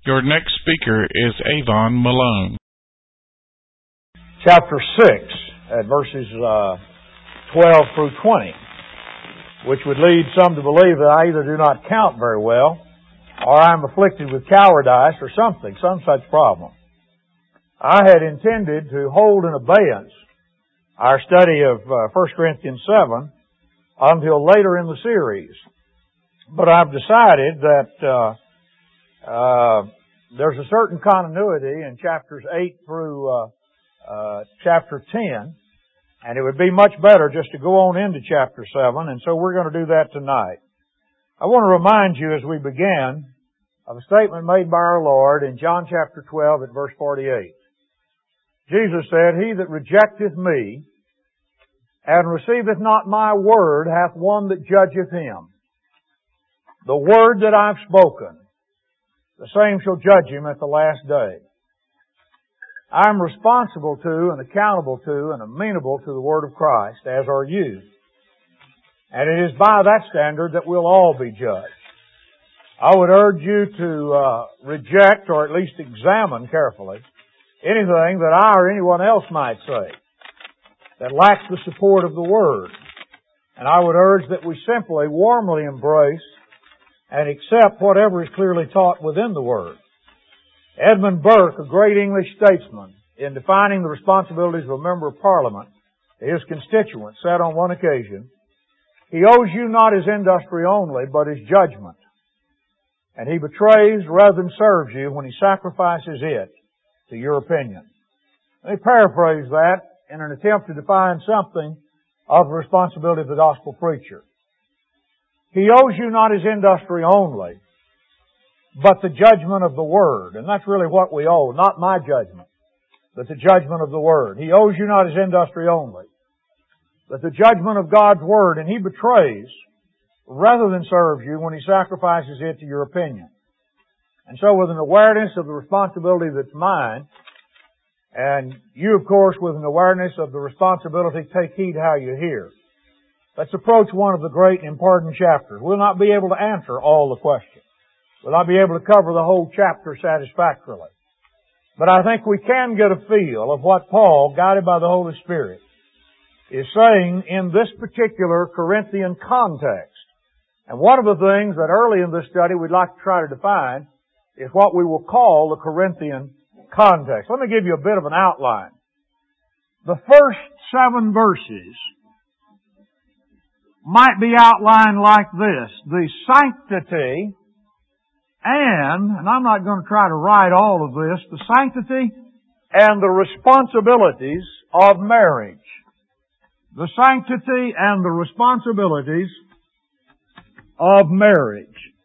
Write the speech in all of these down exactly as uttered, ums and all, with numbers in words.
Your next speaker is Avon Malone. Chapter six, at verses uh, twelve through twenty, which would lead some to believe that I either do not count very well, or I'm afflicted with cowardice, or something, some such problem. I had intended to hold in abeyance our study of uh, First Corinthians seven until later in the series. But I've decided that uh, uh, there's a certain continuity in chapters eight through uh, uh, chapter ten, and it would be much better just to go on into chapter seven, and so we're going to do that tonight. I want to remind you as we begin of a statement made by our Lord in John chapter twelve at verse forty-eight. Jesus said, "He that rejecteth me and receiveth not my word hath one that judgeth him. The word that I've spoken, the same shall judge him at the last day." I'm responsible to and accountable to and amenable to the Word of Christ, as are you. And it is by that standard that we'll all be judged. I would urge you to uh, reject, or at least examine carefully, anything that I or anyone else might say that lacks the support of the Word. And I would urge that we simply warmly embrace and accept whatever is clearly taught within the Word. Edmund Burke, a great English statesman, in defining the responsibilities of a member of Parliament to his constituents, said on one occasion, "He owes you not his industry only, but his judgment. And he betrays rather than serves you when he sacrifices it to your opinion." Let me paraphrase that in an attempt to define something of the responsibility of the gospel preacher. He owes you not his industry only, but the judgment of the Word. And that's really what we owe. Not my judgment, but the judgment of the Word. He owes you not his industry only, but the judgment of God's Word. And he betrays rather than serves you when he sacrifices it to your opinion. And so with an awareness of the responsibility that's mine, and you, of course, with an awareness of the responsibility, take heed how you hear. Let's approach one of the great and important chapters. We'll not be able to answer all the questions. We'll not be able to cover the whole chapter satisfactorily. But I think we can get a feel of what Paul, guided by the Holy Spirit, is saying in this particular Corinthian context. And one of the things that early in this study we'd like to try to define is what we will call the Corinthian context. Let me give you a bit of an outline. The first seven verses might be outlined like this: the sanctity and, and I'm not going to try to write all of this, the sanctity and the responsibilities of marriage. The sanctity and the responsibilities of marriage.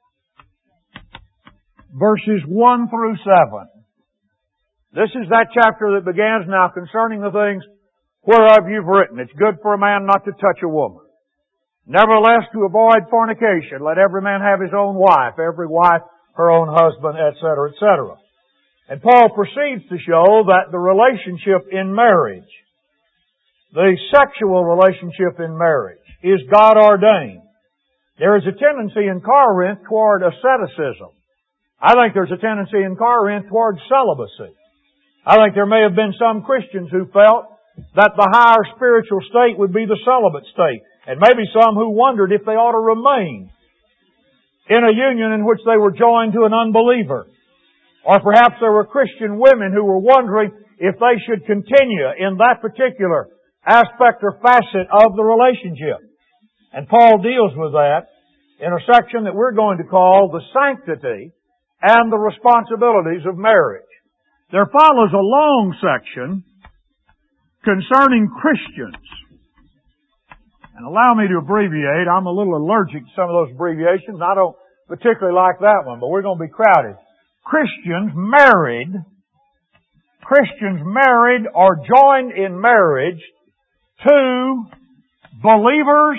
Verses one through seven. This is that chapter that begins, "Now concerning the things whereof you've written, it's good for a man not to touch a woman. Nevertheless, to avoid fornication, let every man have his own wife, every wife her own husband, et cetera, et cetera" And Paul proceeds to show that the relationship in marriage, the sexual relationship in marriage, is God ordained. There is a tendency in Corinth toward asceticism. I think there's a tendency in Corinth toward celibacy. I think there may have been some Christians who felt that the higher spiritual state would be the celibate state. And maybe some who wondered if they ought to remain in a union in which they were joined to an unbeliever. Or perhaps there were Christian women who were wondering if they should continue in that particular aspect or facet of the relationship. And Paul deals with that in a section that we're going to call the sanctity and the responsibilities of marriage. There follows a long section concerning Christians. And allow me to abbreviate. I'm a little allergic to some of those abbreviations. I don't particularly like that one, but we're going to be crowded. Christians married, Christians married or joined in marriage to believers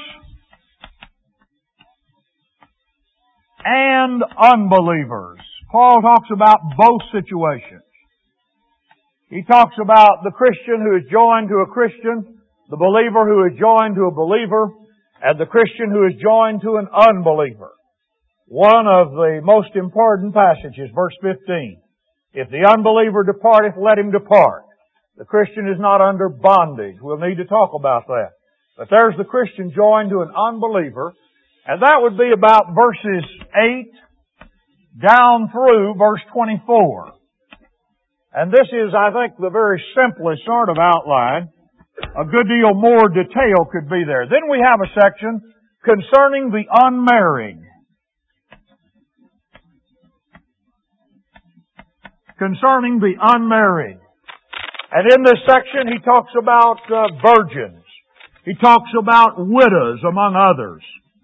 and unbelievers. Paul talks about both situations. He talks about the Christian who is joined to a Christian, the believer who is joined to a believer, and the Christian who is joined to an unbeliever. one of the most important passages, verse fifteen. If the unbeliever departeth, let him depart. The Christian is not under bondage. We'll need to talk about that. But there's the Christian joined to an unbeliever, and that would be about verses eight down through verse twenty-four. And this is, I think, the very simplest sort of outline. A good deal more detail could be there. Then we have a section concerning the unmarried. Concerning the unmarried. And in this section he talks about uh, virgins. He talks about widows, among others.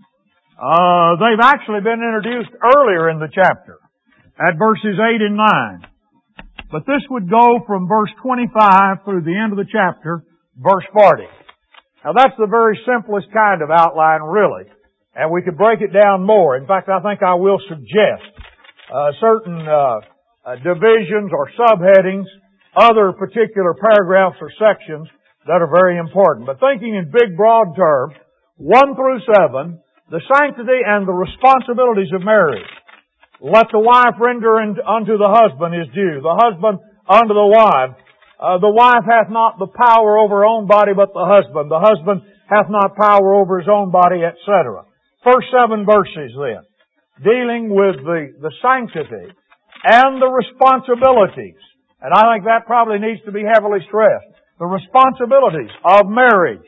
Uh, they've actually been introduced earlier in the chapter, at verses eight and nine. But this would go from verse twenty-five through the end of the chapter, verse forty. Now that's the very simplest kind of outline, really. And we could break it down more. In fact, I think I will suggest uh, certain uh, uh, divisions or subheadings, other particular paragraphs or sections that are very important. But thinking in big, broad terms, one through seven, the sanctity and the responsibilities of marriage. Let the wife render unto the husband his due, the husband unto the wife. Uh, the wife hath not the power over her own body, but the husband. The husband hath not power over his own body, et cetera. First seven verses then, dealing with the, the sanctity and the responsibilities. And I think that probably needs to be heavily stressed. The responsibilities of marriage.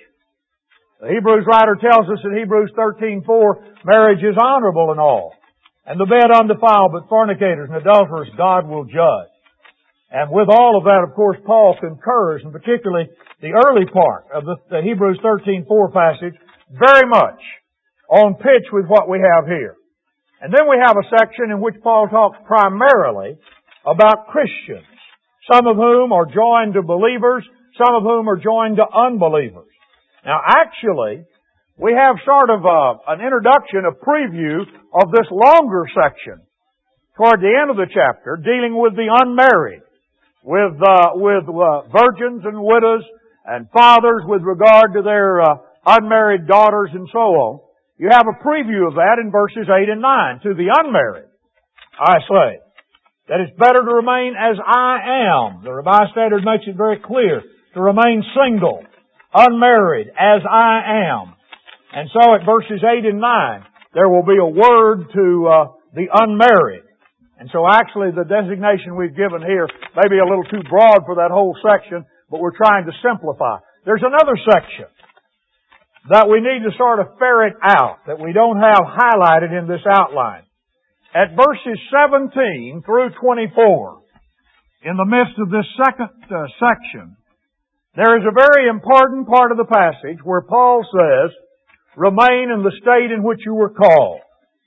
The Hebrews writer tells us in Hebrews thirteen four, marriage is honorable and all. And the bed undefiled, but fornicators and adulterers God will judge. And with all of that, of course, Paul concurs, and particularly the early part of the, the Hebrews thirteen four passage, very much on pitch with what we have here. And then we have a section in which Paul talks primarily about Christians, some of whom are joined to believers, some of whom are joined to unbelievers. Now actually, we have sort of a, an introduction, a preview of this longer section toward the end of the chapter dealing with the unmarried, with uh, with uh, virgins and widows and fathers with regard to their uh, unmarried daughters and so on. You have a preview of that in verses eight and nine. To the unmarried, I say, that it's better to remain as I am. The Revised Standard makes it very clear to remain single, unmarried, as I am. And so at verses eight and nine, there will be a word to uh, the unmarried. And so actually the designation we've given here may be a little too broad for that whole section, but we're trying to simplify. There's another section that we need to sort of ferret out, that we don't have highlighted in this outline. At verses seventeen through twenty-four, in the midst of this second uh, section, there is a very important part of the passage where Paul says, remain in the state in which you were called.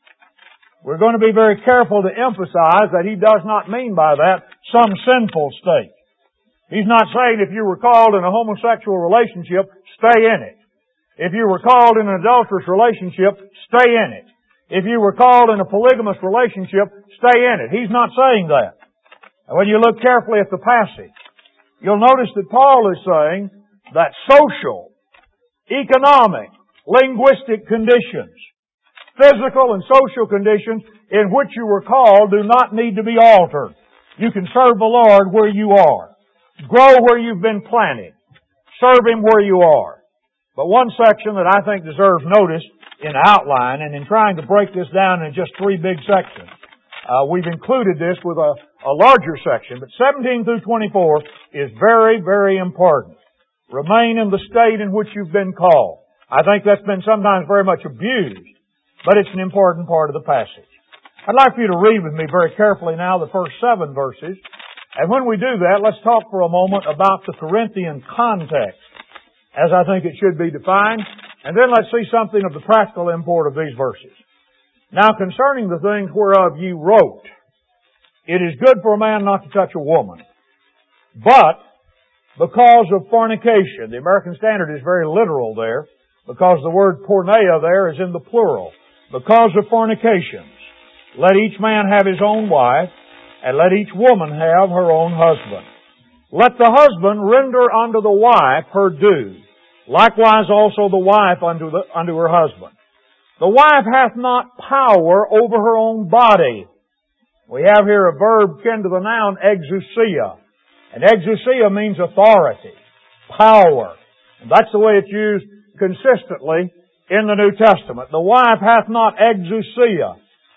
We're going to be very careful to emphasize that he does not mean by that some sinful state. He's not saying if you were called in a homosexual relationship, stay in it. If you were called in an adulterous relationship, stay in it. If you were called in a polygamous relationship, stay in it. He's not saying that. And when you look carefully at the passage, you'll notice that Paul is saying that social, economic, linguistic conditions, physical and social conditions in which you were called do not need to be altered. You can serve the Lord where you are. Grow where you've been planted. Serve Him where you are. But one section that I think deserves notice in outline, and in trying to break this down in just three big sections, uh, we've included this with a, a larger section, but seventeen through twenty-four is very, very important. Remain in the state in which you've been called. I think that's been sometimes very much abused, but it's an important part of the passage. I'd like for you to read with me very carefully now the first seven verses, and when we do that, let's talk for a moment about the Corinthian context, as I think it should be defined, and then let's see something of the practical import of these verses. Now, concerning the things whereof you wrote, it is good for a man not to touch a woman, but because of fornication, the American Standard is very literal there, because the word porneia there is in the plural. Because of fornications, let each man have his own wife, and let each woman have her own husband. Let the husband render unto the wife her due, likewise also the wife unto, the, unto her husband. The wife hath not power over her own body. We have here a verb kin to the noun exousia. And exousia means authority, power. And that's the way it's used consistently in the New Testament. The wife hath not exousia,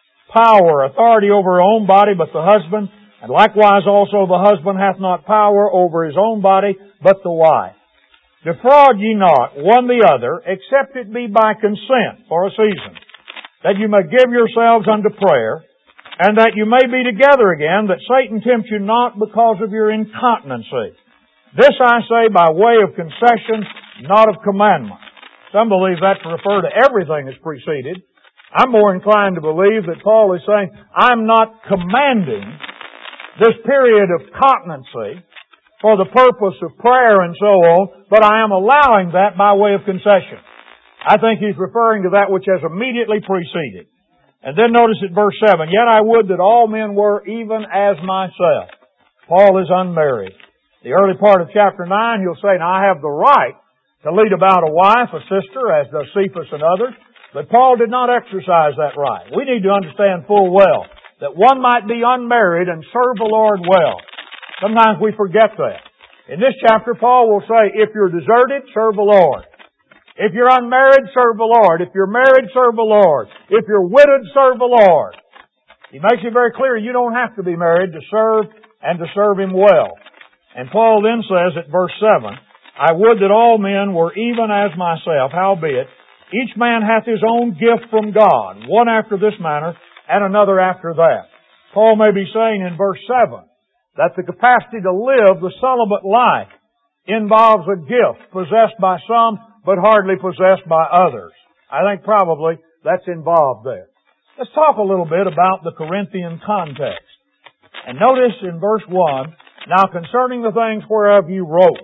power, authority over her own body, but the husband. And likewise also the husband hath not power over his own body, but the wife. Defraud ye not one the other, except it be by consent for a season, that you may give yourselves unto prayer, and that you may be together again, that Satan tempt you not because of your incontinency. This I say by way of concession, not of commandment. Some believe that to refer to everything that's preceded. I'm more inclined to believe that Paul is saying, I'm not commanding this period of continency for the purpose of prayer and so on, but I am allowing that by way of concession. I think he's referring to that which has immediately preceded. And then notice at verse seven, Yet I would that all men were even as myself. Paul is unmarried. The early part of chapter nine, he'll say, Now I have the right to lead about a wife, a sister, as does Cephas and others, but Paul did not exercise that right. We need to understand full well that one might be unmarried and serve the Lord well. Sometimes we forget that. In this chapter, Paul will say, if you're deserted, serve the Lord. If you're unmarried, serve the Lord. If you're married, serve the Lord. If you're widowed, serve the Lord. He makes it very clear you don't have to be married to serve and to serve Him well. And Paul then says at verse seven, I would that all men were even as myself, howbeit, each man hath his own gift from God, one after this manner, and another after that. Paul may be saying in verse seven, that the capacity to live the celibate life involves a gift possessed by some, but hardly possessed by others. I think probably that's involved there. Let's talk a little bit about the Corinthian context. And notice in verse one, Now concerning the things whereof you wrote,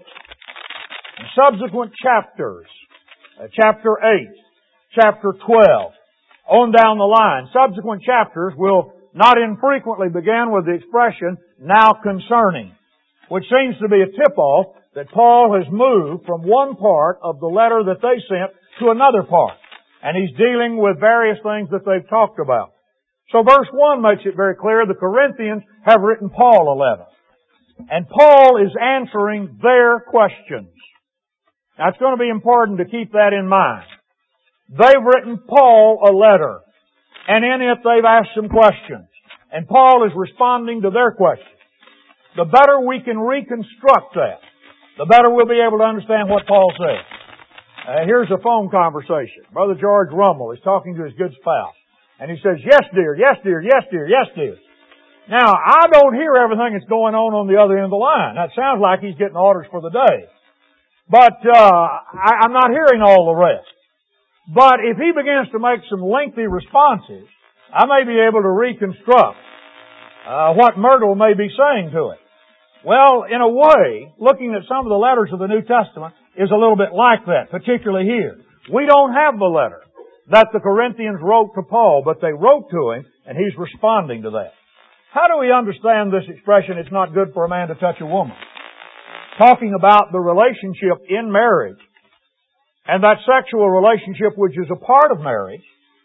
in subsequent chapters, uh, chapter eight, chapter twelve, on down the line, subsequent chapters will not infrequently begin with the expression, now concerning, which seems to be a tip-off that Paul has moved from one part of the letter that they sent to another part. And he's dealing with various things that they've talked about. So verse one makes it very clear the Corinthians have written Paul a letter. And Paul is answering their questions. Now it's going to be important to keep that in mind. They've written Paul a letter. And in it they've asked some questions. And Paul is responding to their questions. The better we can reconstruct that, the better we'll be able to understand what Paul says. Uh, here's a phone conversation. Brother George Rummel is talking to his good spouse. And he says, yes dear, yes dear, yes dear, yes dear. Now, I don't hear everything that's going on on the other end of the line. That sounds like he's getting orders for the day. But uh, I, I'm not hearing all the rest. But if he begins to make some lengthy responses, I may be able to reconstruct uh, what Myrtle may be saying to it. Well, in a way, looking at some of the letters of the New Testament is a little bit like that, particularly here. We don't have the letter that the Corinthians wrote to Paul, but they wrote to him, and he's responding to that. How do we understand this expression, it's not good for a man to touch a woman? Talking about the relationship in marriage, and that sexual relationship which is a part of marriage.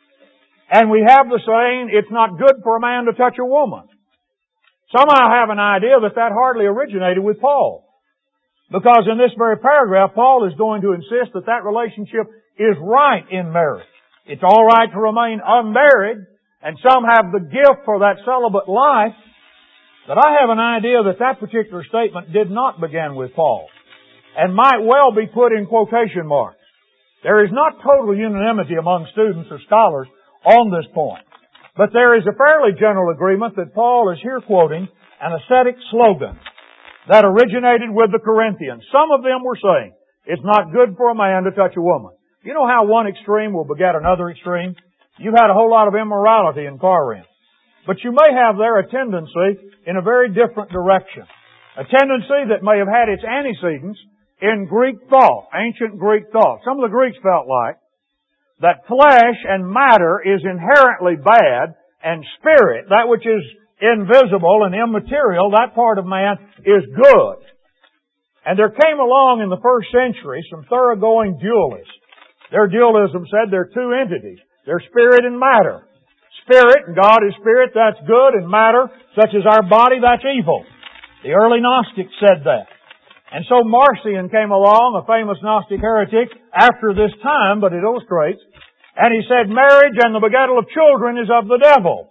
And we have the saying, it's not good for a man to touch a woman. Some I have an idea that that hardly originated with Paul. Because in this very paragraph, Paul is going to insist that that relationship is right in marriage. It's all right to remain unmarried, and some have the gift for that celibate life. But I have an idea that that particular statement did not begin with Paul, and might well be put in quotation marks. There is not total unanimity among students or scholars on this point. But there is a fairly general agreement that Paul is here quoting an ascetic slogan that originated with the Corinthians. Some of them were saying, it's not good for a man to touch a woman. You know how one extreme will beget another extreme? You've had a whole lot of immorality in Corinth. But you may have there a tendency in a very different direction. A tendency that may have had its antecedents in Greek thought, ancient Greek thought. Some of the Greeks felt like that flesh and matter is inherently bad, and spirit, that which is invisible and immaterial, that part of man, is good. And there came along in the first century some thoroughgoing dualists. Their dualism said there are two entities. There's spirit and matter. Spirit, and God is spirit, that's good, and matter, such as our body, that's evil. The early Gnostics said that. And so Marcion came along, a famous Gnostic heretic, after this time, but it illustrates, and he said, marriage and the begettal of children is of the devil.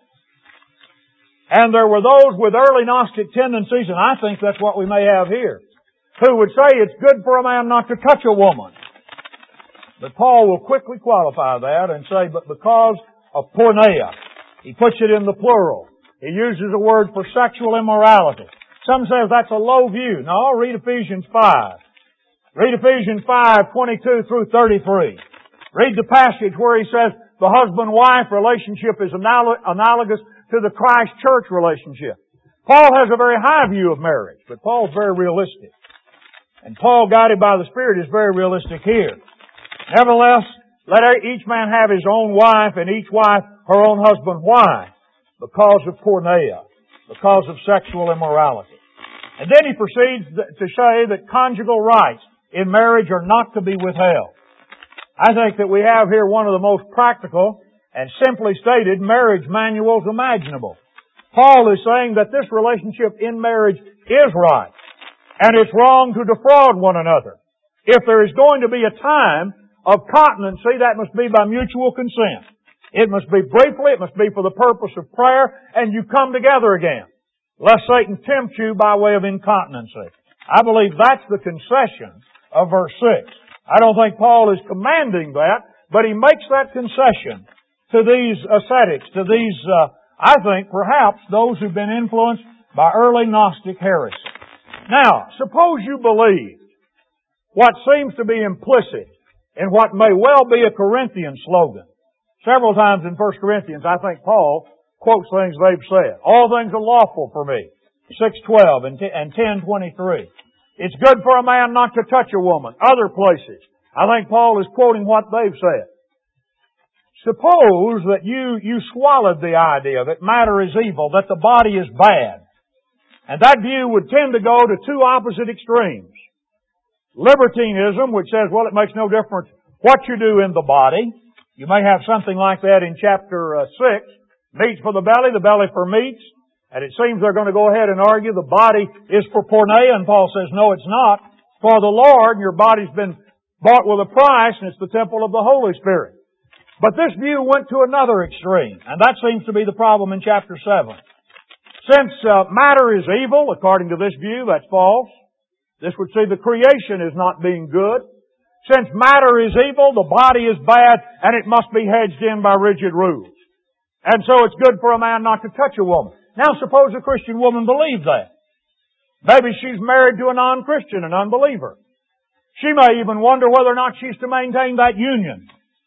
And there were those with early Gnostic tendencies, and I think that's what we may have here, who would say it's good for a man not to touch a woman. But Paul will quickly qualify that and say, but because of porneia, he puts it in the plural. He uses a word for sexual immorality. Some says that's a low view. No, read Ephesians five. Read Ephesians five, twenty-two through thirty-three. Read the passage where he says the husband-wife relationship is analogous to the Christ-church relationship. Paul has a very high view of marriage, but Paul's very realistic. And Paul, guided by the Spirit, is very realistic here. Nevertheless, let each man have his own wife and each wife her own husband. Why? Because of porneia. Because of sexual immorality. And then he proceeds to say that conjugal rights in marriage are not to be withheld. I think that we have here one of the most practical and simply stated marriage manuals imaginable. Paul is saying that this relationship in marriage is right. And it's wrong to defraud one another. If there is going to be a time of continency, that must be by mutual consent. It must be briefly, it must be for the purpose of prayer, and you come together again, lest Satan tempt you by way of incontinency. I believe that's the concession of verse six. I don't think Paul is commanding that, but he makes that concession to these ascetics, to these, uh, I think, perhaps those who've been influenced by early Gnostic heresy. Now, suppose you believe what seems to be implicit in what may well be a Corinthian slogan. Several times in First Corinthians, I think Paul quotes things they've said. All things are lawful for me. six twelve and ten twenty-three. It's good for a man not to touch a woman. Other places. I think Paul is quoting what they've said. Suppose that you, you swallowed the idea that matter is evil, that the body is bad. And that view would tend to go to two opposite extremes. Libertinism, which says, well, it makes no difference what you do in the body. You may have something like that in chapter uh, six. Meats for the belly, the belly for meats. And it seems they're going to go ahead and argue the body is for porneia, and Paul says, no, it's not. For the Lord, your body's been bought with a price, and it's the temple of the Holy Spirit. But this view went to another extreme, and that seems to be the problem in chapter seven. Since uh, matter is evil, according to this view, that's false. This would say the creation is not being good. Since matter is evil, the body is bad, and it must be hedged in by rigid rules. And so it's good for a man not to touch a woman. Now suppose a Christian woman believed that. Maybe she's married to a non-Christian, an unbeliever. She may even wonder whether or not she's to maintain that union.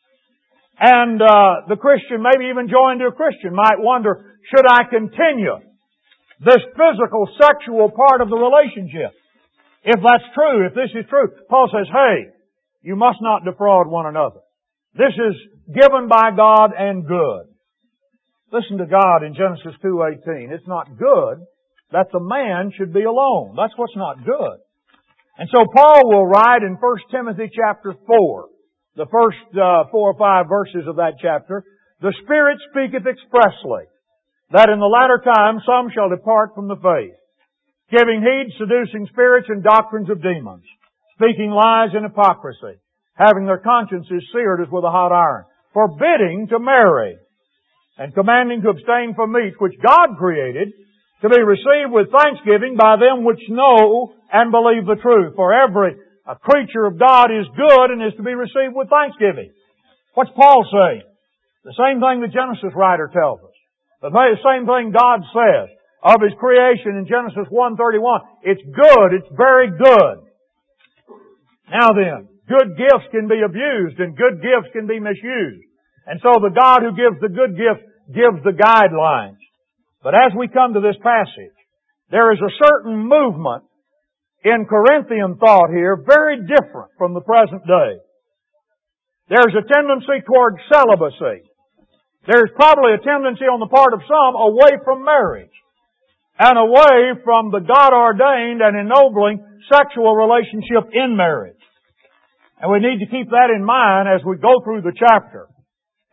And uh, the Christian, maybe even joined to a Christian, might wonder, should I continue this physical, sexual part of the relationship? If that's true, if this is true, Paul says, hey, you must not defraud one another. This is given by God and good. Listen to God in Genesis two eighteen. It's not good that the man should be alone. That's what's not good. And so Paul will write in First Timothy chapter four, the first uh, four or five verses of that chapter, the Spirit speaketh expressly, that in the latter time some shall depart from the faith, giving heed, seducing spirits and doctrines of demons, speaking lies and hypocrisy, having their consciences seared as with a hot iron, forbidding to marry, and commanding to abstain from meats which God created, to be received with thanksgiving by them which know and believe the truth. For every a creature of God is good and is to be received with thanksgiving. What's Paul saying? The same thing the Genesis writer tells us. The same thing God says of His creation in Genesis one thirty-one. It's good. It's very good. Now then, good gifts can be abused and good gifts can be misused. And so the God who gives the good gift gives the guidelines. But as we come to this passage, there is a certain movement in Corinthian thought here very different from the present day. There's a tendency toward celibacy. There's probably a tendency on the part of some away from marriage and away from the God-ordained and ennobling sexual relationship in marriage. And we need to keep that in mind as we go through the chapter.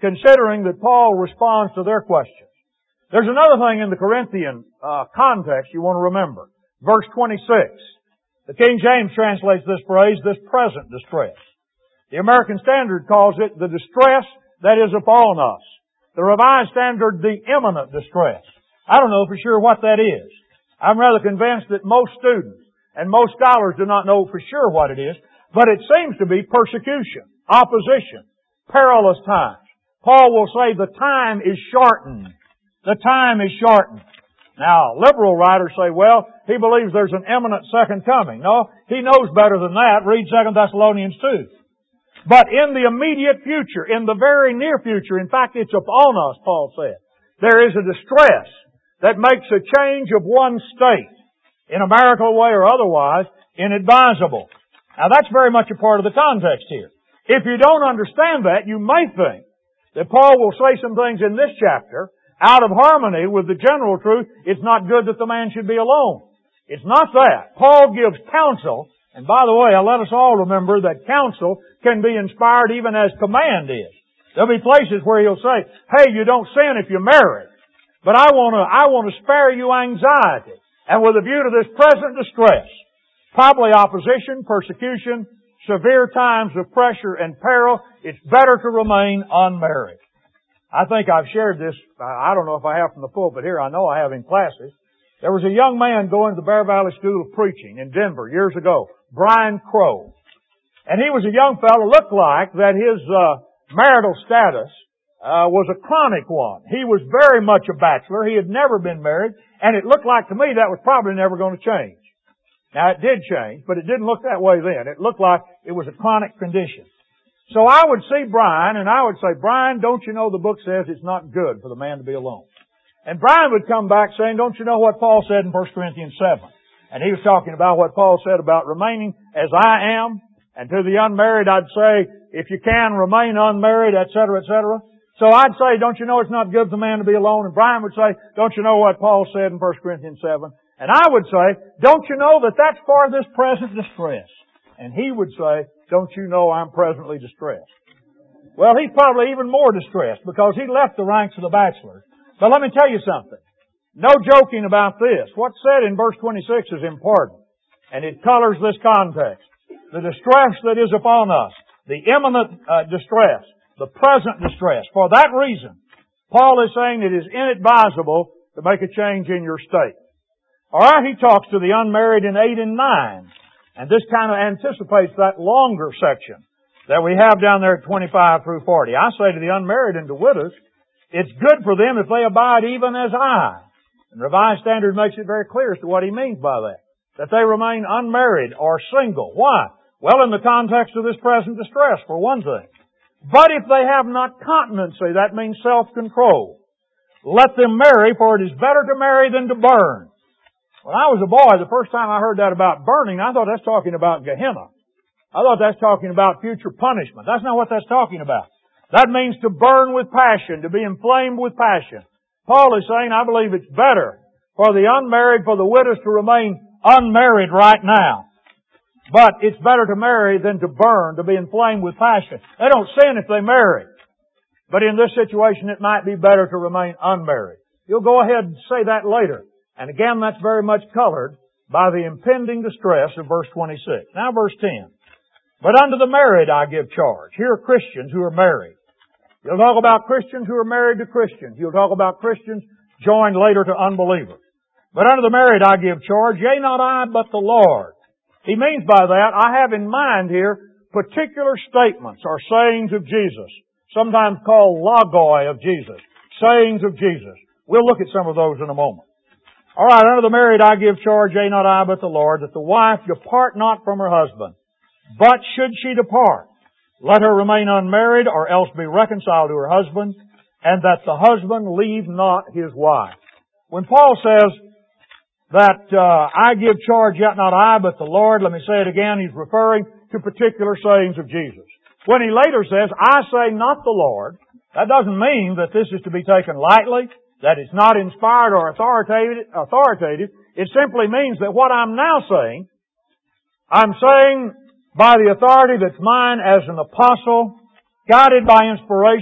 considering that Paul responds to their questions. There's another thing in the Corinthian uh, context you want to remember. Verse twenty-six. The King James translates this phrase, this present distress. The American Standard calls it the distress that is upon us. The Revised Standard, the imminent distress. I don't know for sure what that is. I'm rather convinced that most students and most scholars do not know for sure what it is, but it seems to be persecution, opposition, perilous times. Paul will say the time is shortened. The time is shortened. Now, liberal writers say, well, he believes there's an imminent second coming. No, he knows better than that. Read Second Thessalonians two. But in the immediate future, in the very near future, in fact, it's upon us, Paul said, there is a distress that makes a change of one state, in a marital way or otherwise, inadvisable. Now, that's very much a part of the context here. If you don't understand that, you may think that Paul will say some things in this chapter out of harmony with the general truth, it's not good that the man should be alone. It's not that. Paul gives counsel, and by the way, let us all remember that counsel can be inspired even as command is. There'll be places where he'll say, hey, you don't sin if you're married, but I want to, I want to spare you anxiety. And with a view to this present distress, probably opposition, persecution, severe times of pressure and peril, it's better to remain unmarried. I think I've shared this, I don't know if I have from the pulpit here, I know I have in classes. There was a young man going to the Bear Valley School of Preaching in Denver years ago, Brian Crow. And he was a young fellow, looked like that his uh, marital status uh, was a chronic one. He was very much a bachelor. He had never been married, and it looked like to me that was probably never going to change. Now it did change, but it didn't look that way then. It looked like it was a chronic condition. So I would see Brian, and I would say, Brian, don't you know the book says it's not good for the man to be alone? And Brian would come back saying, don't you know what Paul said in First Corinthians seven? And he was talking about what Paul said about remaining as I am. And to the unmarried, I'd say, if you can, remain unmarried, et cetera, et cetera. So I'd say, don't you know it's not good for the man to be alone? And Brian would say, don't you know what Paul said in First Corinthians seven? And I would say, don't you know that that's for this present distress? And he would say, don't you know I'm presently distressed? Well, he's probably even more distressed because he left the ranks of the bachelors. But let me tell you something. No joking about this. What's said in verse twenty-six is important. And it colors this context. The distress that is upon us. The imminent uh, distress. The present distress. For that reason, Paul is saying it is inadvisable to make a change in your state. Alright, he talks to the unmarried in eight and nine. And this kind of anticipates that longer section that we have down there at twenty-five through forty. I say to the unmarried and to widows, it's good for them if they abide even as I. And the Revised Standard makes it very clear as to what he means by that. That they remain unmarried or single. Why? Well, in the context of this present distress, for one thing. But if they have not continency, that means self-control. Let them marry, for it is better to marry than to burn. When I was a boy, the first time I heard that about burning, I thought that's talking about Gehenna. I thought that's talking about future punishment. That's not what that's talking about. That means to burn with passion, to be inflamed with passion. Paul is saying, I believe it's better for the unmarried, for the widows to remain unmarried right now. But it's better to marry than to burn, to be inflamed with passion. They don't sin if they marry. But in this situation, it might be better to remain unmarried. You'll go ahead and say that later. And again, that's very much colored by the impending distress of verse twenty-six. Now verse ten. But unto the married I give charge. Here are Christians who are married. You'll talk about Christians who are married to Christians. You'll talk about Christians joined later to unbelievers. But unto the married I give charge, yea, not I, but the Lord. He means by that, I have in mind here particular statements or sayings of Jesus, sometimes called logoi of Jesus, sayings of Jesus. We'll look at some of those in a moment. All right, unto the married I give charge, yea, not I, but the Lord, that the wife depart not from her husband. But should she depart, let her remain unmarried, or else be reconciled to her husband, and that the husband leave not his wife. When Paul says that uh, I give charge, yet not I, but the Lord, let me say it again, he's referring to particular sayings of Jesus. When he later says, I say not the Lord, that doesn't mean that this is to be taken lightly, that it's not inspired or authoritative, authoritative. It simply means that what I'm now saying, I'm saying by the authority that's mine as an apostle, guided by inspiration,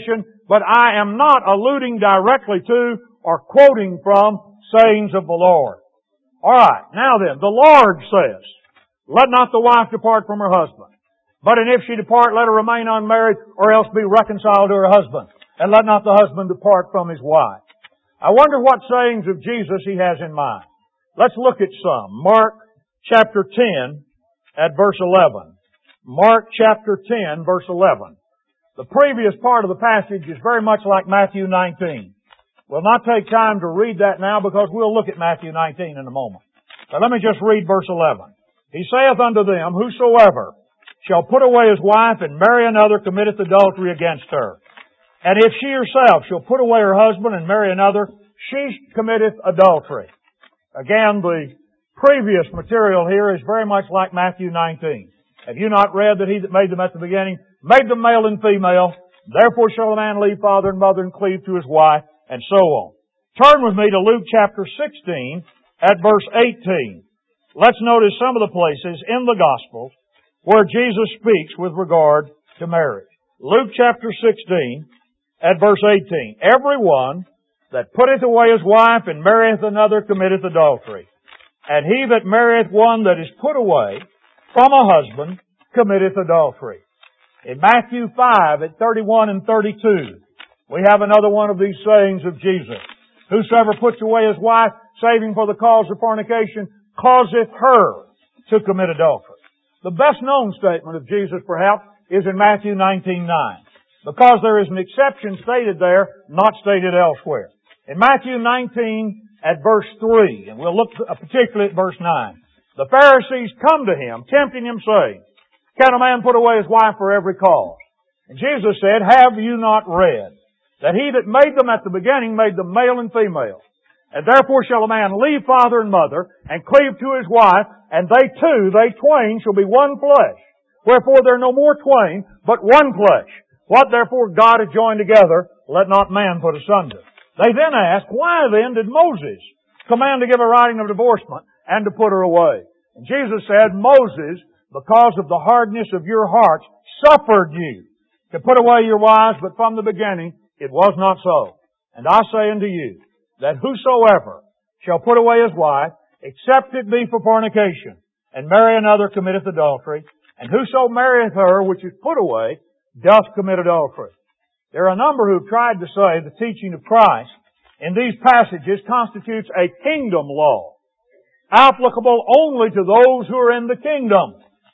but I am not alluding directly to or quoting from sayings of the Lord. Alright, now then, the Lord says, let not the wife depart from her husband. But and if she depart, let her remain unmarried, or else be reconciled to her husband. And let not the husband depart from his wife. I wonder what sayings of Jesus he has in mind. Let's look at some. Mark chapter ten at verse eleven. Mark chapter ten, verse eleven. The previous part of the passage is very much like Matthew nineteen. We'll not take time to read that now because we'll look at Matthew nineteen in a moment. But let me just read verse eleven. He saith unto them, whosoever shall put away his wife and marry another committeth adultery against her. And if she herself shall put away her husband and marry another, she committeth adultery. Again, the previous material here is very much like Matthew nineteen. Have you not read that he that made them at the beginning made them male and female? Therefore shall a man leave father and mother and cleave to his wife, and so on. Turn with me to Luke chapter sixteen at verse eighteen. Let's notice some of the places in the Gospels where Jesus speaks with regard to marriage. Luke chapter sixteen at verse eighteen. Every one that putteth away his wife and marrieth another committeth adultery. And he that marrieth one that is put away from a husband committeth adultery. In Matthew five at thirty-one and thirty-two, we have another one of these sayings of Jesus. Whosoever puts away his wife, saving for the cause of fornication, causeth her to commit adultery. The best known statement of Jesus, perhaps, is in Matthew nineteen nine. Because there is an exception stated there, not stated elsewhere. In Matthew nineteen at verse three, and we'll look particularly at verse nine. The Pharisees come to Him, tempting Him, saying, can a man put away his wife for every cause? And Jesus said, have you not read that He that made them at the beginning made them male and female? And therefore shall a man leave father and mother, and cleave to his wife, and they two, they twain, shall be one flesh. Wherefore there are no more twain, but one flesh. What therefore God hath joined together, let not man put asunder. They then ask, why then did Moses command to give a writing of divorcement and to put her away? And Jesus said, Moses, because of the hardness of your hearts, suffered you to put away your wives, but from the beginning it was not so. And I say unto you, that whosoever shall put away his wife, except it be for fornication, and marry another committeth adultery, and whoso marrieth her which is put away, doth commit adultery. There are a number who have tried to say the teaching of Christ in these passages constitutes a kingdom law, applicable only to those who are in the kingdom.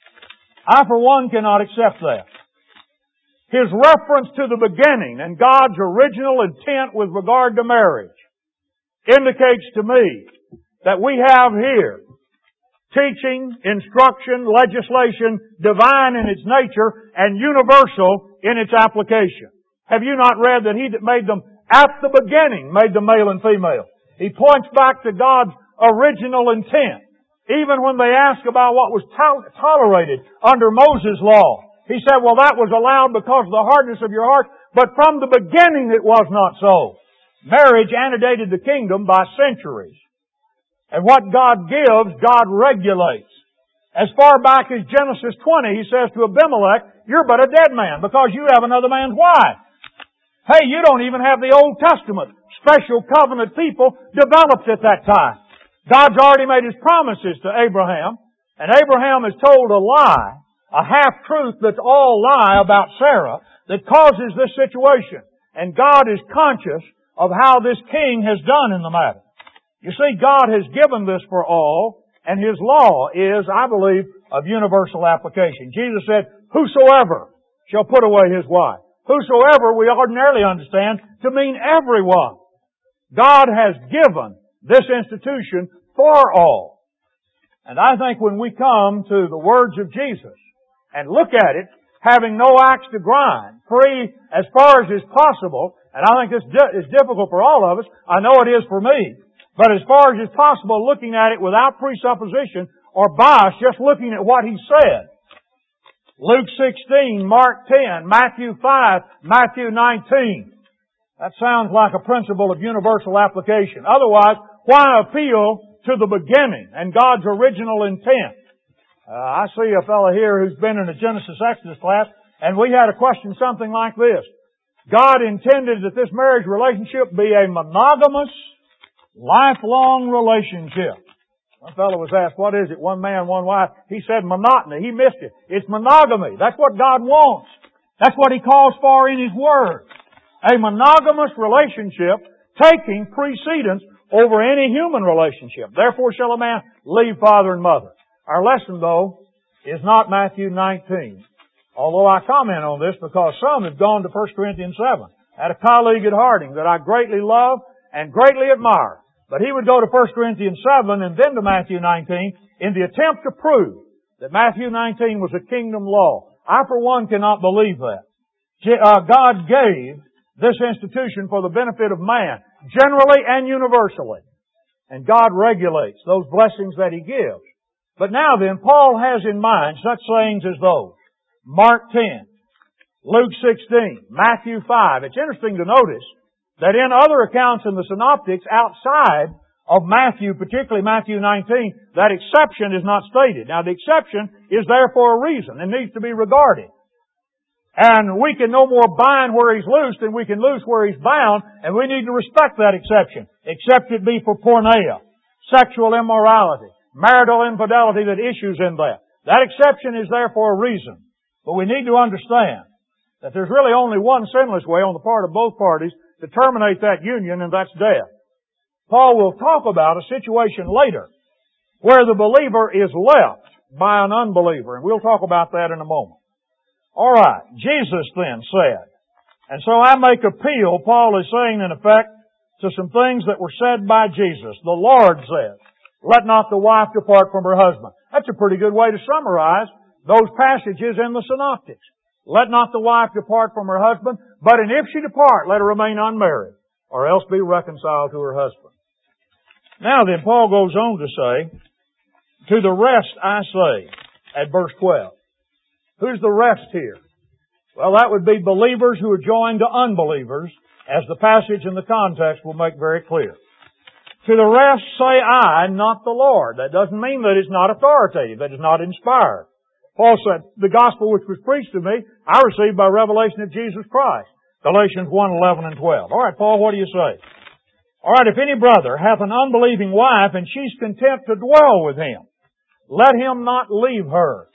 I, for one, cannot accept that. His reference to the beginning and God's original intent with regard to marriage indicates to me that we have here teaching, instruction, legislation, divine in its nature and universal in its application. Have you not read that He that made them at the beginning made them male and female? He points back to God's original intent. Even when they ask about what was to- tolerated under Moses' law, He said, well, that was allowed because of the hardness of your heart, but from the beginning it was not so. Marriage antedated the kingdom by centuries. And what God gives, God regulates. As far back as Genesis twenty, He says to Abimelech, you're but a dead man because you have another man's wife. Hey, you don't even have the Old Testament special covenant people developed at that time. God's already made His promises to Abraham, and Abraham is told a lie, a half-truth that's all lie about Sarah that causes this situation. And God is conscious of how this king has done in the matter. You see, God has given this for all, and His law is, I believe, of universal application. Jesus said, whosoever shall put away his wife. Whosoever we ordinarily understand to mean everyone. God has given this institution for all. And I think when we come to the words of Jesus and look at it, having no axe to grind, free as far as is possible, and I think this is difficult for all of us. I know it is for me. But as far as is possible, looking at it without presupposition or bias, just looking at what He said. Luke sixteen, Mark ten, Matthew five, Matthew nineteen. That sounds like a principle of universal application. Otherwise, why appeal to the beginning and God's original intent? Uh, I see a fellow here who's been in a Genesis Exodus class, and we had a question something like this. God intended that this marriage relationship be a monogamous, lifelong relationship. One fellow was asked, what is it? One man, one wife. He said monotony. He missed it. It's monogamy. That's what God wants. That's what He calls for in His Word. A monogamous relationship taking precedence over any human relationship. Therefore shall a man leave father and mother. Our lesson, though, is not Matthew nineteen. Although I comment on this because some have gone to First Corinthians seven. I had a colleague at Harding that I greatly love and greatly admire. But he would go to First Corinthians seven and then to Matthew nineteen in the attempt to prove that Matthew nineteen was a kingdom law. I, for one, cannot believe that. Uh, God gave this institution for the benefit of man, generally and universally. And God regulates those blessings that He gives. But now then, Paul has in mind such sayings as those. Mark ten, Luke sixteen, Matthew five. It's interesting to notice that in other accounts in the Synoptics outside of Matthew, particularly Matthew nineteen, that exception is not stated. Now the exception is there for a reason and needs to be regarded. And we can no more bind where He's loosed than we can loose where He's bound, and we need to respect that exception, except it be for porneia, sexual immorality, marital infidelity that issues in that. That exception is there for a reason. But we need to understand that there's really only one sinless way on the part of both parties to terminate that union, and that's death. Paul will talk about a situation later where the believer is left by an unbeliever, and we'll talk about that in a moment. All right, Jesus then said, and so I make appeal, Paul is saying in effect, to some things that were said by Jesus. The Lord said, let not the wife depart from her husband. That's a pretty good way to summarize those passages in the Synoptics. Let not the wife depart from her husband, but and if she depart, let her remain unmarried, or else be reconciled to her husband. Now then, Paul goes on to say, to the rest I say, at verse twelve. Who's the rest here? Well, that would be believers who are joined to unbelievers, as the passage in the context will make very clear. To the rest say I, not the Lord. That doesn't mean that it's not authoritative, that it's not inspired. Paul said, the gospel which was preached to me, I received by revelation of Jesus Christ. Galatians one, eleven and twelve. All right, Paul, what do you say? All right, if any brother hath an unbelieving wife and she's content to dwell with him, let him not leave her.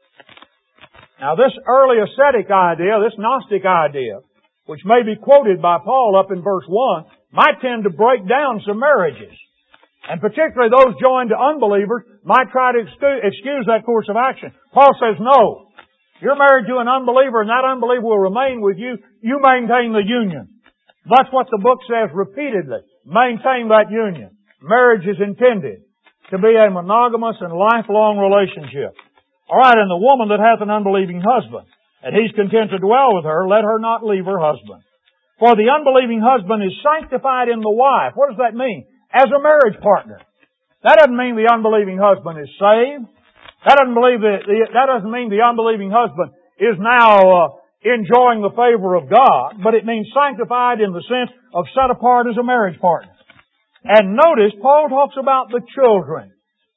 Now this early ascetic idea, this Gnostic idea, which may be quoted by Paul up in verse one, might tend to break down some marriages. And particularly those joined to unbelievers might try to excuse that course of action. Paul says, no. You're married to an unbeliever and that unbeliever will remain with you. You maintain the union. That's what the book says repeatedly. Maintain that union. Marriage is intended to be a monogamous and lifelong relationship. Alright, and the woman that hath an unbelieving husband, and he's content to dwell with her, let her not leave her husband. For the unbelieving husband is sanctified in the wife. What does that mean? As a marriage partner. That doesn't mean the unbelieving husband is saved. That doesn't believe that. That doesn't mean the unbelieving husband is now uh, enjoying the favor of God, but it means sanctified in the sense of set apart as a marriage partner. And notice Paul talks about the children.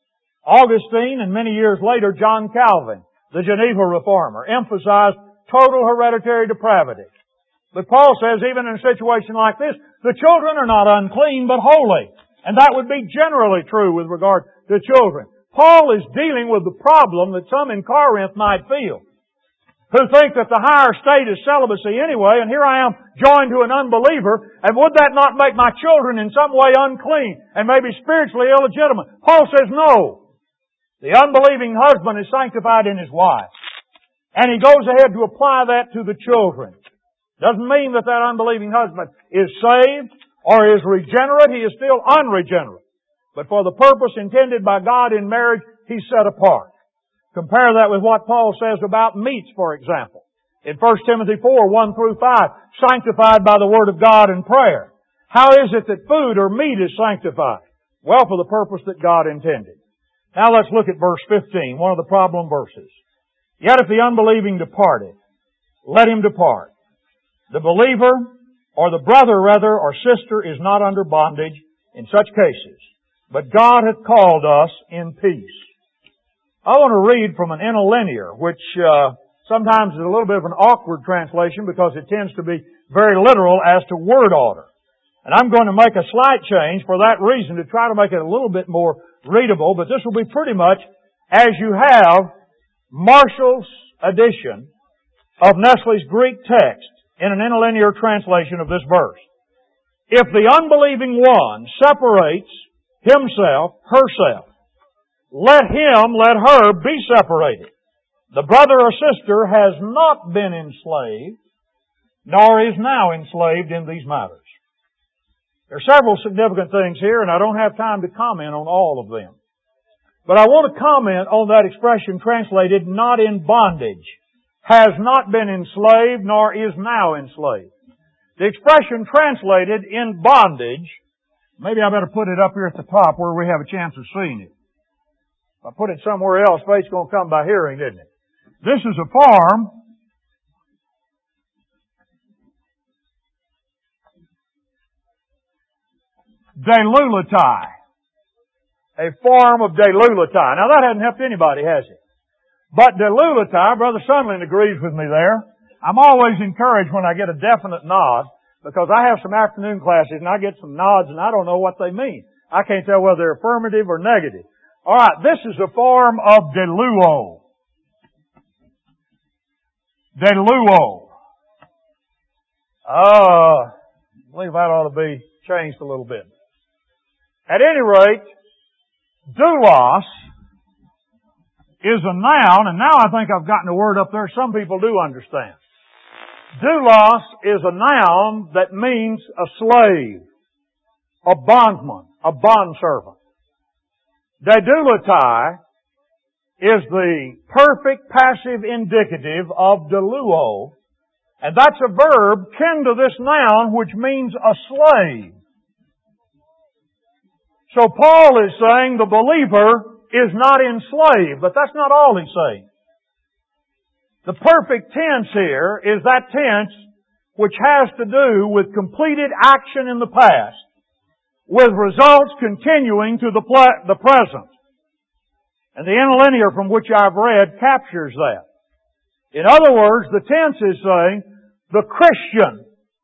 Augustine and many years later John Calvin, the Geneva reformer, emphasized total hereditary depravity. But Paul says even in a situation like this, the children are not unclean but holy. And that would be generally true with regard to children. Paul is dealing with the problem that some in Corinth might feel, who think that the higher state is celibacy anyway, and here I am joined to an unbeliever, and would that not make my children in some way unclean and maybe spiritually illegitimate? Paul says no. The unbelieving husband is sanctified in his wife. And he goes ahead to apply that to the children. Doesn't mean that that unbelieving husband is saved or is regenerate. He is still unregenerate. But for the purpose intended by God in marriage, he's set apart. Compare that with what Paul says about meats, for example. In First Timothy four, one through five, sanctified by the Word of God and prayer. How is it that food or meat is sanctified? Well, for the purpose that God intended. Now let's look at verse fifteen, one of the problem verses. Yet if the unbelieving departed, let him depart. The believer, or the brother rather, or sister is not under bondage in such cases, but God hath called us in peace. I want to read from an interlinear, which uh, sometimes is a little bit of an awkward translation because it tends to be very literal as to word order. And I'm going to make a slight change for that reason to try to make it a little bit more readable, but this will be pretty much as you have Marshall's edition of Nestle's Greek text in an interlinear translation of this verse. If the unbelieving one separates himself, herself, let him, let her be separated. The brother or sister has not been enslaved, nor is now enslaved in these matters. There are several significant things here, and I don't have time to comment on all of them. But I want to comment on that expression translated, not in bondage. Has not been enslaved, nor is now enslaved. The expression translated in bondage, maybe I better put it up here at the top where we have a chance of seeing it. If I put it somewhere else, faith's going to come by hearing, isn't it? This is a form delulatai. A form of delulatai. Now that hasn't helped anybody, has it? But delulatai, Brother Sunland agrees with me there. I'm always encouraged when I get a definite nod, because I have some afternoon classes and I get some nods and I don't know what they mean. I can't tell whether they're affirmative or negative. Alright, this is a form of deluo. Deluo. Uh, I believe that ought to be changed a little bit. At any rate, doulos is a noun, and now I think I've gotten a word up there some people do understand. Doulos is a noun that means a slave, a bondman, a bondservant. Dedulitai is the perfect passive indicative of deluo, and that's a verb kin to this noun which means a slave. So Paul is saying the believer is not enslaved, but that's not all he's saying. The perfect tense here is that tense which has to do with completed action in the past, with results continuing to the, ple- the present. And the interlinear from which I've read captures that. In other words, the tense is saying the Christian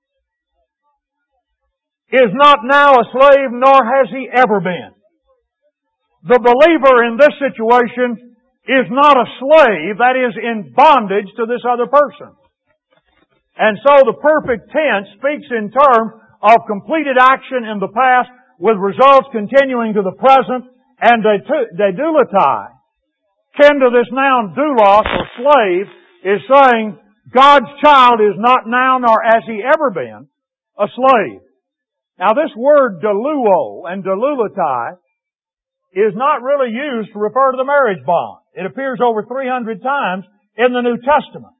is not now a slave, nor has he ever been. The believer in this situation is not a slave, that is, in bondage to this other person. And so the perfect tense speaks in terms of completed action in the past with results continuing to the present, and dedulitai, kin to this noun doulos or slave, is saying God's child is not now, nor has he ever been, a slave. Now this word deluo and delulitai is not really used to refer to the marriage bond. It appears over three hundred times in the New Testament.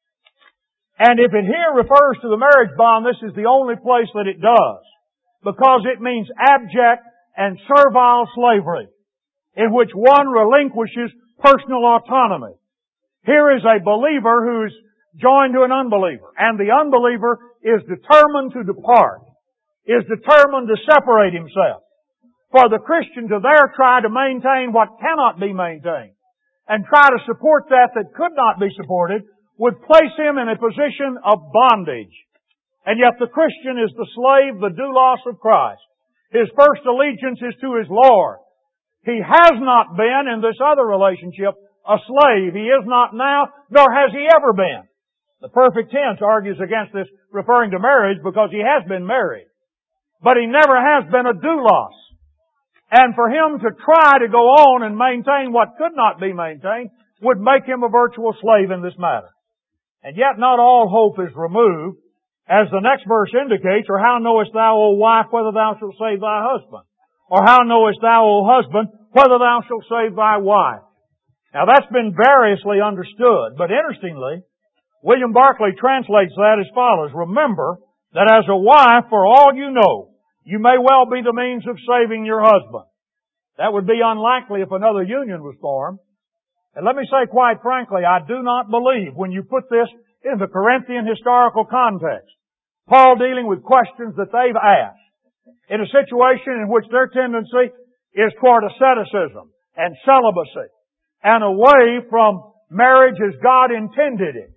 And if it here refers to the marriage bond, this is the only place that it does, because it means abject and servile slavery, in which one relinquishes personal autonomy. Here is a believer who's joined to an unbeliever, and the unbeliever is determined to depart, is determined to separate himself. For the Christian to there try to maintain what cannot be maintained, and try to support that that could not be supported, would place him in a position of bondage. And yet the Christian is the slave, the doulos of Christ. His first allegiance is to his Lord. He has not been in this other relationship a slave. He is not now, nor has he ever been. The perfect tense argues against this, referring to marriage, because he has been married. But he never has been a doulos. And for him to try to go on and maintain what could not be maintained would make him a virtual slave in this matter. And yet not all hope is removed, as the next verse indicates, or how knowest thou, O wife, whether thou shalt save thy husband? Or how knowest thou, O husband, whether thou shalt save thy wife? Now that's been variously understood, but interestingly, William Barclay translates that as follows: remember that as a wife, for all you know, you may well be the means of saving your husband. That would be unlikely if another union was formed. And let me say quite frankly, I do not believe when you put this in the Corinthian historical context, Paul dealing with questions that they've asked, in a situation in which their tendency is toward asceticism and celibacy and away from marriage as God intended it.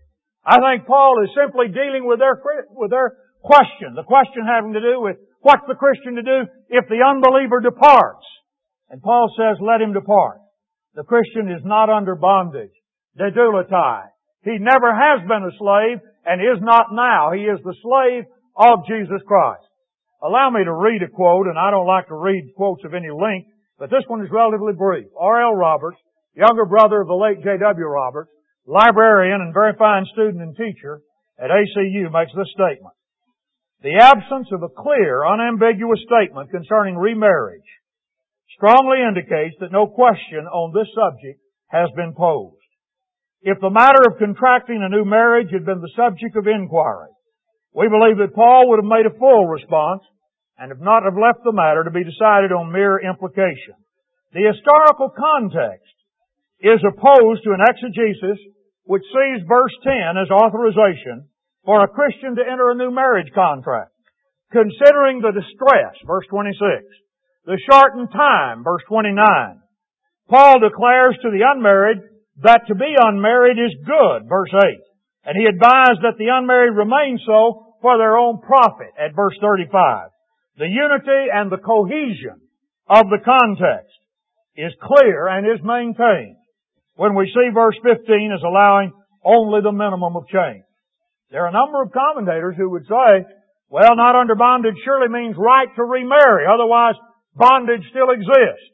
I think Paul is simply dealing with their, with their question. The question having to do with what's the Christian to do if the unbeliever departs? And Paul says, let him depart. The Christian is not under bondage. Dedulatai. He never has been a slave and is not now. He is the slave of Jesus Christ. Allow me to read a quote, and I don't like to read quotes of any length, but this one is relatively brief. R L Roberts, younger brother of the late J W Roberts, librarian and very fine student and teacher at A C U, makes this statement. The absence of a clear, unambiguous statement concerning remarriage strongly indicates that no question on this subject has been posed. If the matter of contracting a new marriage had been the subject of inquiry, we believe that Paul would have made a full response and have not have left the matter to be decided on mere implication. The historical context is opposed to an exegesis which sees verse ten as authorization for a Christian to enter a new marriage contract. Considering the distress, verse twenty-six, the shortened time, verse twenty-nine, Paul declares to the unmarried that to be unmarried is good, verse eight. And he advised that the unmarried remain so for their own profit, at verse thirty-five. The unity and the cohesion of the context is clear and is maintained when we see verse fifteen as allowing only the minimum of change. There are a number of commentators who would say, well, not under bondage surely means right to remarry, otherwise bondage still exists.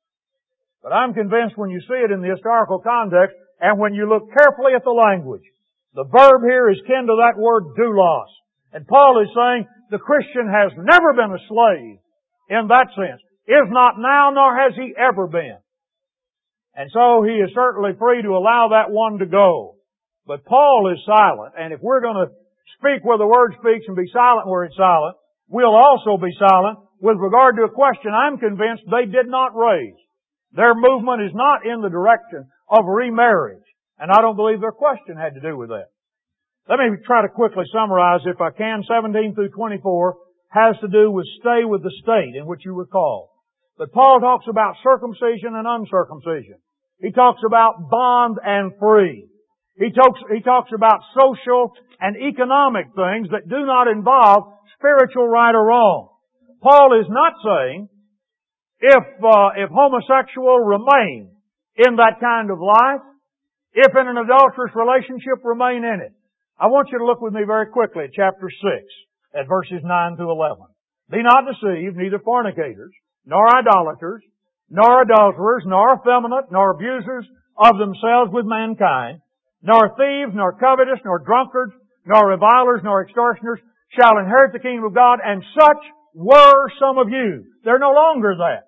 But I'm convinced when you see it in the historical context and when you look carefully at the language, the verb here is kin to that word doulos. And Paul is saying the Christian has never been a slave in that sense. Is not now, nor has he ever been. And so he is certainly free to allow that one to go. But Paul is silent, and if we're going to speak where the Word speaks and be silent where it's silent, we'll also be silent with regard to a question I'm convinced they did not raise. Their movement is not in the direction of remarriage, and I don't believe their question had to do with that. Let me try to quickly summarize, if I can. seventeen through twenty-four has to do with stay with the state in which you were called. But Paul talks about circumcision and uncircumcision. He talks about bond and free. He talks, he talks about social and economic things that do not involve spiritual right or wrong. Paul is not saying if, uh, if homosexual remain in that kind of life, if in an adulterous relationship remain in it. I want you to look with me very quickly at chapter six, at verses nine through eleven. Be not deceived, neither fornicators, nor idolaters, nor adulterers, nor effeminate, nor abusers of themselves with mankind, nor thieves, nor covetous, nor drunkards, nor revilers, nor extortioners shall inherit the kingdom of God, and such were some of you. They're no longer that.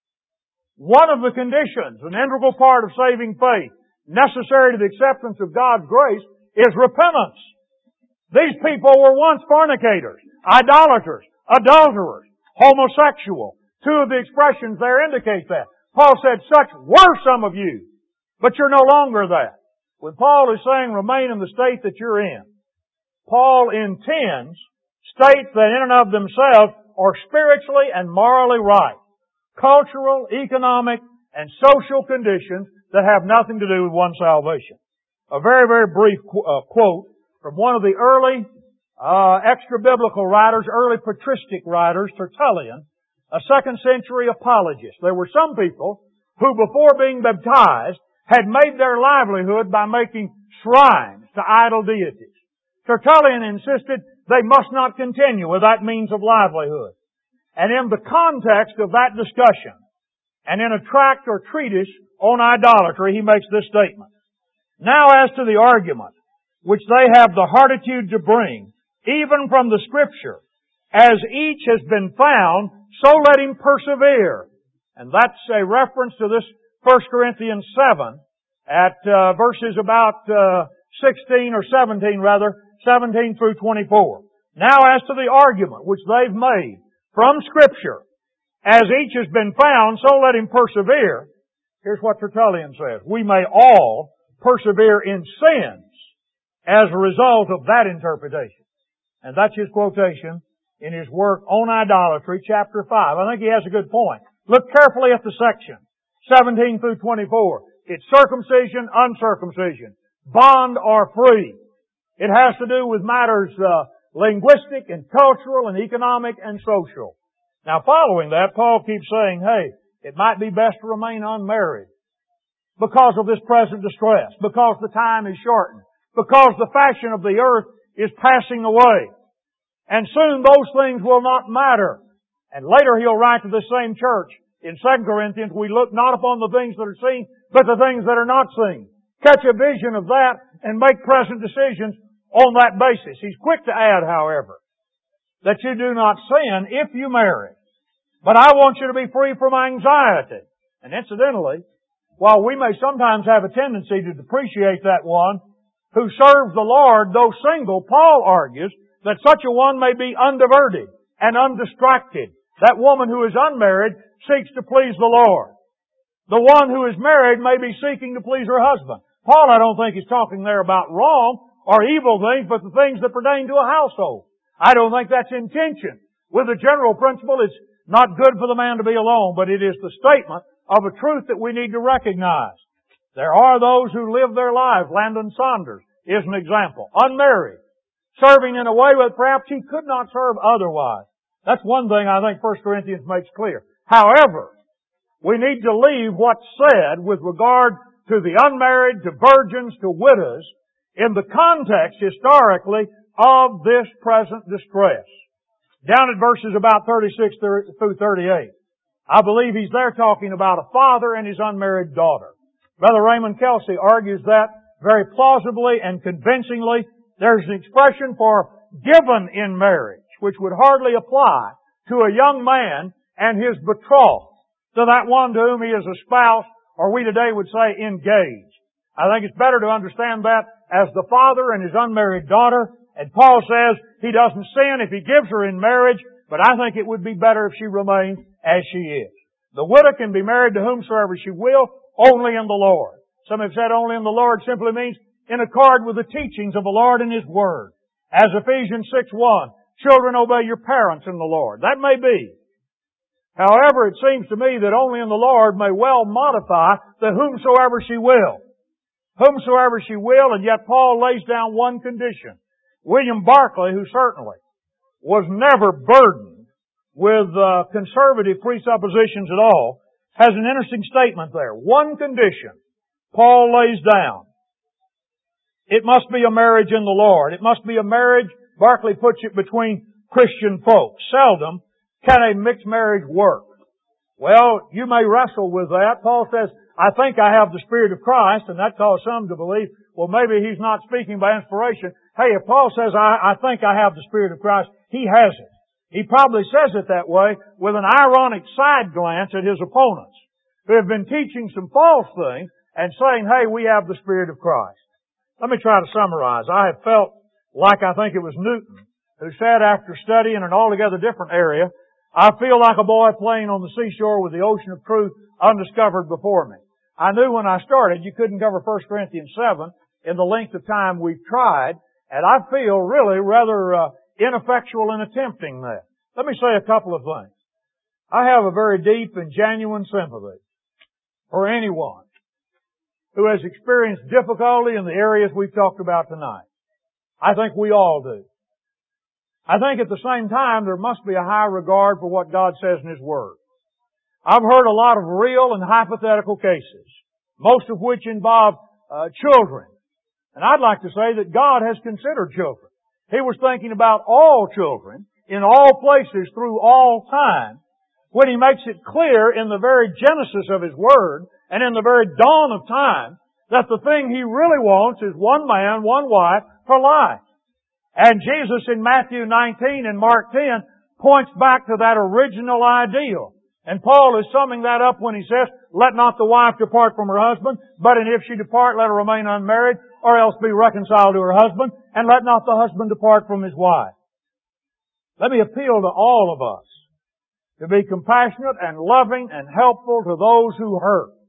One of the conditions, an integral part of saving faith, necessary to the acceptance of God's grace, is repentance. These people were once fornicators, idolaters, adulterers, homosexual. Two of the expressions there indicate that. Paul said, such were some of you, but you're no longer that. When Paul is saying remain in the state that you're in, Paul intends states that in and of themselves are spiritually and morally right. Cultural, economic, and social conditions that have nothing to do with one's salvation. A very, very brief qu- uh, quote from one of the early uh, extra-biblical writers, early patristic writers, Tertullian, a second century apologist. There were some people who, before being baptized, had made their livelihood by making shrines to idol deities. Tertullian insisted they must not continue with that means of livelihood. And in the context of that discussion, and in a tract or treatise on idolatry, he makes this statement. Now as to the argument, which they have the heartitude to bring, even from the Scripture, as each has been found, so let him persevere. And that's a reference to this First Corinthians seven, at uh, verses about uh, sixteen or seventeen rather, seventeen through twenty-four. Now as to the argument which they've made from Scripture, as each has been found, so let him persevere. Here's what Tertullian says. We may all persevere in sins as a result of that interpretation. And that's his quotation in his work on idolatry, chapter five. I think he has a good point. Look carefully at the section, seventeen through twenty-four. It's circumcision, uncircumcision, bond or free. It has to do with matters uh, linguistic and cultural and economic and social. Now following that, Paul keeps saying, hey, it might be best to remain unmarried because of this present distress, because the time is shortened, because the fashion of the earth is passing away. And soon those things will not matter. And later he'll write to the same church in Second Corinthians, we look not upon the things that are seen, but the things that are not seen. Catch a vision of that and make present decisions on that basis. He's quick to add, however, that you do not sin if you marry. But I want you to be free from anxiety. And incidentally, while we may sometimes have a tendency to depreciate that one who serves the Lord, though single, Paul argues that such a one may be undiverted and undistracted. That woman who is unmarried seeks to please the Lord. The one who is married may be seeking to please her husband. Paul, I don't think, is talking there about wrong or evil things, but the things that pertain to a household. I don't think that's intention. With the general principle, it's not good for the man to be alone, but it is the statement of a truth that we need to recognize. There are those who live their lives. Landon Saunders is an example. Unmarried. Serving in a way that perhaps he could not serve otherwise. That's one thing I think First Corinthians makes clear. However, we need to leave what's said with regard to the unmarried, to virgins, to widows, in the context, historically, of this present distress. Down at verses about thirty-six through thirty-eight. I believe he's there talking about a father and his unmarried daughter. Brother Raymond Kelsey argues that very plausibly and convincingly. There's an expression for given in marriage, which would hardly apply to a young man and his betrothed, to that one to whom he is a spouse, or we today would say engaged. I think it's better to understand that as the father and his unmarried daughter. And Paul says he doesn't sin if he gives her in marriage, but I think it would be better if she remains as she is. The widow can be married to whomsoever she will, only in the Lord. Some have said only in the Lord simply means in accord with the teachings of the Lord and His Word. As Ephesians six one, children obey your parents in the Lord. That may be. However, it seems to me that only in the Lord may well modify the whomsoever she will. Whomsoever she will, and yet Paul lays down one condition. William Barclay, who certainly was never burdened with uh, conservative presuppositions at all, has an interesting statement there. One condition Paul lays down. It must be a marriage in the Lord. It must be a marriage, Barclay puts it, between Christian folks. Seldom can a mixed marriage work. Well, you may wrestle with that. Paul says, I think I have the Spirit of Christ, and that caused some to believe, well, maybe he's not speaking by inspiration. Hey, if Paul says, I, I think I have the Spirit of Christ, he has it. He probably says it that way with an ironic side glance at his opponents who have been teaching some false things and saying, hey, we have the Spirit of Christ. Let me try to summarize. I have felt like I think it was Newton who said after studying an altogether different area, I feel like a boy playing on the seashore with the ocean of truth undiscovered before me. I knew when I started you couldn't cover First Corinthians seven in the length of time we've tried, and I feel really rather uh, ineffectual in attempting that. Let me say a couple of things. I have a very deep and genuine sympathy for anyone who has experienced difficulty in the areas we've talked about tonight. I think we all do. I think at the same time there must be a high regard for what God says in His Word. I've heard a lot of real and hypothetical cases, most of which involve uh, children. And I'd like to say that God has considered children. He was thinking about all children in all places through all time when He makes it clear in the very genesis of His Word and in the very dawn of time that the thing He really wants is one man, one wife for life. And Jesus in Matthew nineteen and Mark ten points back to that original ideal. And Paul is summing that up when he says, let not the wife depart from her husband, but and if she depart, let her remain unmarried, or else be reconciled to her husband, and let not the husband depart from his wife. Let me appeal to all of us to be compassionate and loving and helpful to those who hurt.